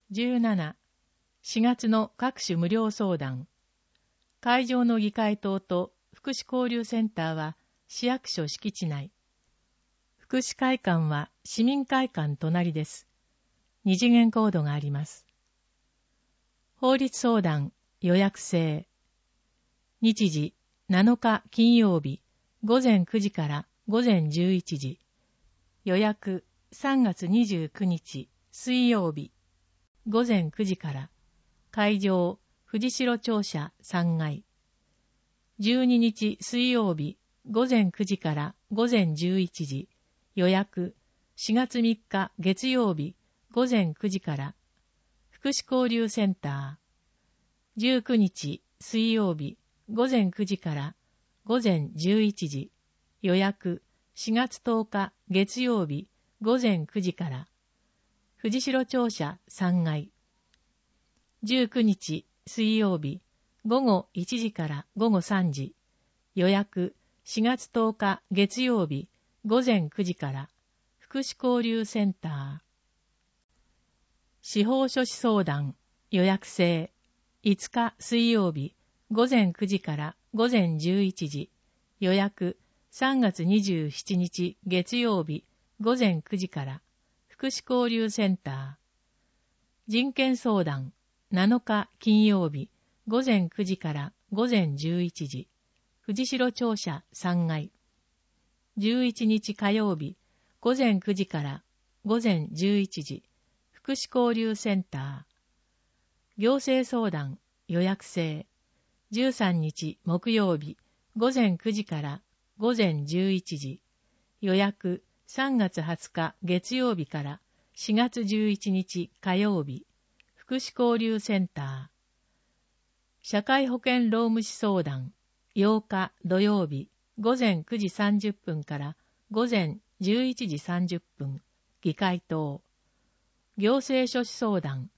17、4月の各種無料相談。会場の議会棟と福祉交流センターは市役所敷地内。福祉会館は市民会館隣です。二次元コードがあります。法律相談予約制。日時7日金曜日午前9時から午前11時。予約3月29日水曜日午前9時から。会場藤代庁舎3階。12日水曜日午前9時から午前11時。予約4月3日月曜日午前9時から。福祉交流センター。19日水曜日午前9時から午前11時。予約4月10日月曜日午前9時から。藤代庁舎3階。19日水曜日午後1時から午後3時。予約4月10日月曜日午前9時から。福祉交流センター。司法書士相談予約制。5日水曜日午前9時から午前11時。予約3月27日月曜日午前9時から。福祉交流センター。人権相談7日金曜日午前9時から午前11時。藤代庁舎3階。11日火曜日午前9時から午前11時。福祉交流センター。行政相談予約制。13日木曜日午前9時から午前11時。予約3月20日月曜日から4月11日火曜日。福祉交流センター。社会保険労務士相談8日土曜日午前9時30分から午前11時30分。議会棟。行政書士相談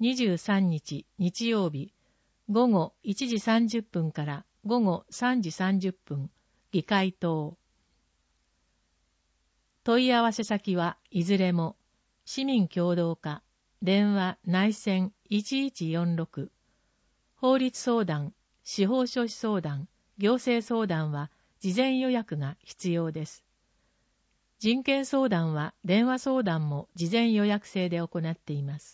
23日日曜日午後1時30分から午後3時30分。議会棟。問い合わせ先はいずれも市民協働課電話内線1146。法律相談、司法書士相談、行政相談は事前予約が必要です。人権相談は電話相談も事前予約制で行っています。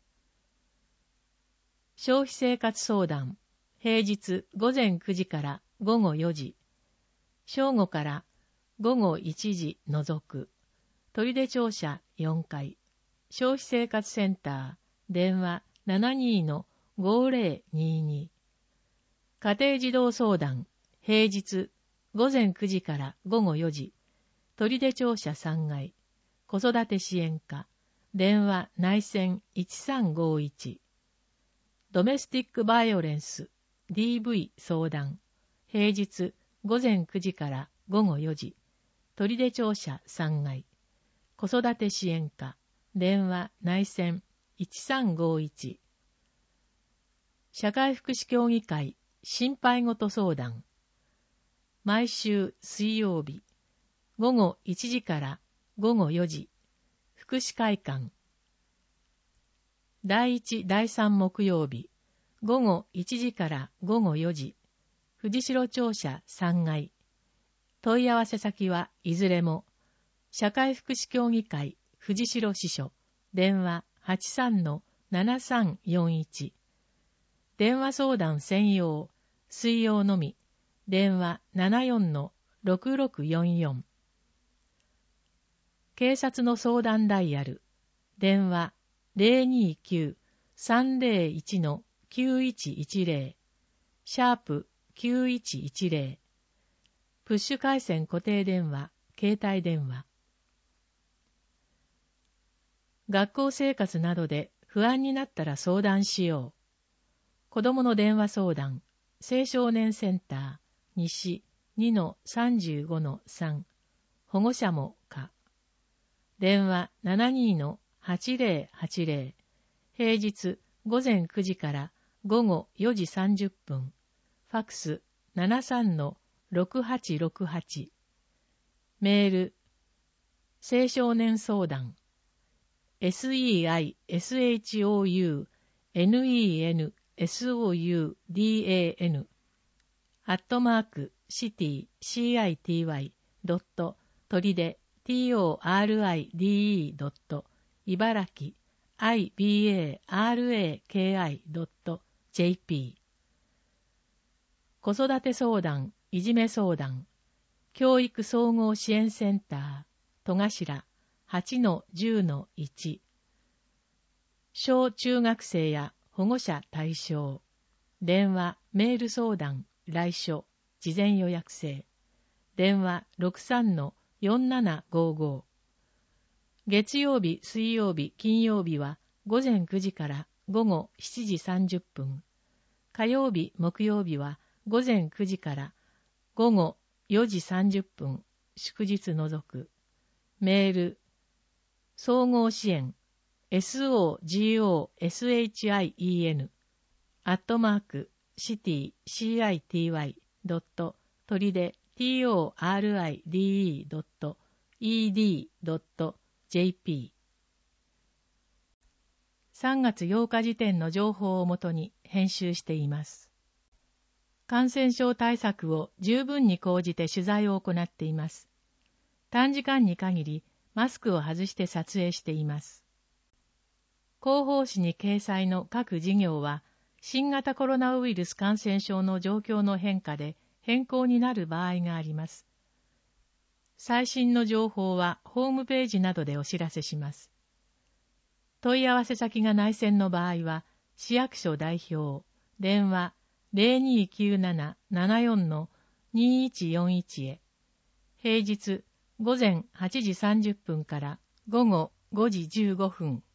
消費生活相談、平日午前9時から午後4時、正午から午後1時除く、取手庁舎4階、消費生活センター、電話72-5022。家庭児童相談、平日午前9時から午後4時、取手庁舎3階、子育て支援課、電話内線1351。ドメスティックバイオレンス、DV 相談、平日午前9時から午後4時、取手庁舎3階、子育て支援課、電話内線1351。社会福祉協議会心配事相談。毎週水曜日午後1時から午後4時。福祉会館。第1、第3木曜日午後1時から午後4時。藤代庁舎3階。問い合わせ先はいずれも社会福祉協議会藤代支所。電話83-7341。電話相談専用、水曜のみ。電話74-6644。警察の相談ダイヤル。電話029-301-9110。シャープ9110。プッシュ回線固定電話、携帯電話。学校生活などで不安になったら相談しよう。子どもの電話相談、青少年センター、西 2-35-3、保護者もか。電話72-8080、平日午前9時から午後4時30分、ファックス73-6868。メール、青少年相談、 seishounenSoudan @city.city.dot 鳥で toride.茨城 ibaraki.jp 子育て相談、いじめ相談、教育総合支援センター、戸頭 8-10-1 小中学生や保護者対象、電話、メール相談、来所、事前予約制、電話 63-4755 月曜日、水曜日、金曜日は午前9時から午後7時30分。火曜日、木曜日は午前9時から午後4時30分。祝日除く。メール、総合支援、SOGOSHIEN @city.city.dot 鳥で toride.ed.jp 3月8日時点の情報をもとに編集しています。感染症対策を十分に講じて取材を行っています。短時間に限りマスクを外して撮影しています。広報誌に掲載の各事業は新型コロナウイルス感染症の状況の変化で変更になる場合があります。最新の情報はホームページなどでお知らせします。問い合わせ先が内線の場合は、市役所代表、電話 0297-74-2141 へ、平日午前8時30分から午後5時15分、